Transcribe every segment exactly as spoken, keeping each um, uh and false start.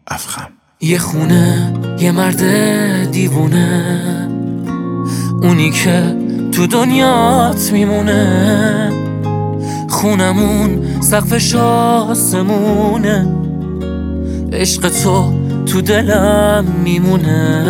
افخم. یه خونه، یه مرد دیوونه، اونی که تو دنیات میمونه. خونمون سقفش آسمونه، عشق تو تو دلم میمونه.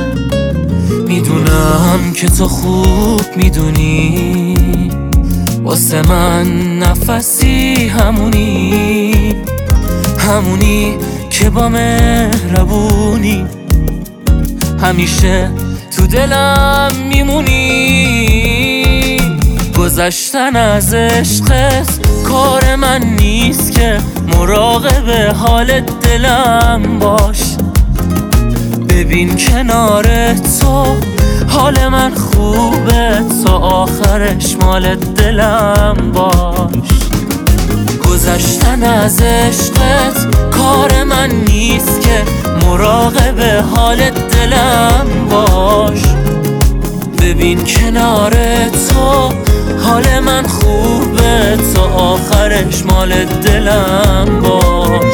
میدونم که تو خوب میدونی، واسه من نفسی همونی، همونی که با مهربونی همیشه تو دلم میمونی. گذشتن از عشقت کار من نیست که مراقب حال دلم باش. ببین کنار تو حال من خوبه، تا آخرش مال دلم باش. گذشتن از عشقت کار من نیست که مراقب حال دلم باش. ببین کنار تو حال من خوبه، تا آخرش مال دلم باش.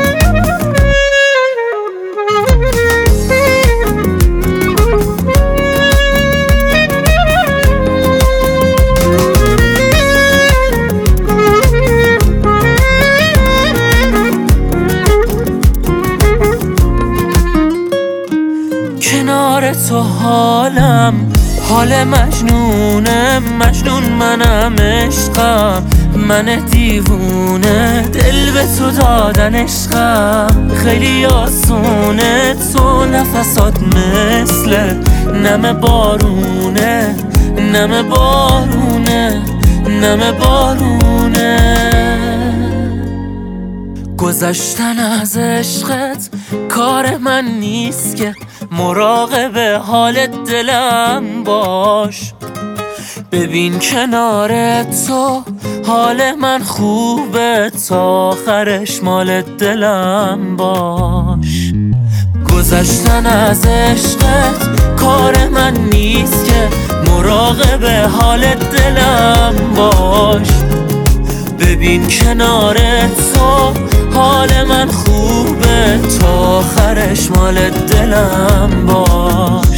کنار تو حالم حال مجنونه، مجنون منم عشقم، من دیوونه. دل به تو دادن عشقم خیلی آسونه، تو نفسات مثل نم بارونه، نم بارونه، نم بارونه. گذشتن از عشقت کار من نیست که مراقب حال دلم باش. ببین کنار تو حال من خوبه، تا آخرش مال دلم باش. گذشتن از عشقت کار من نیست که مراقب حال دلم باش. ببین کنار تو حال من خوبه، تا آخرش مال دلم باش.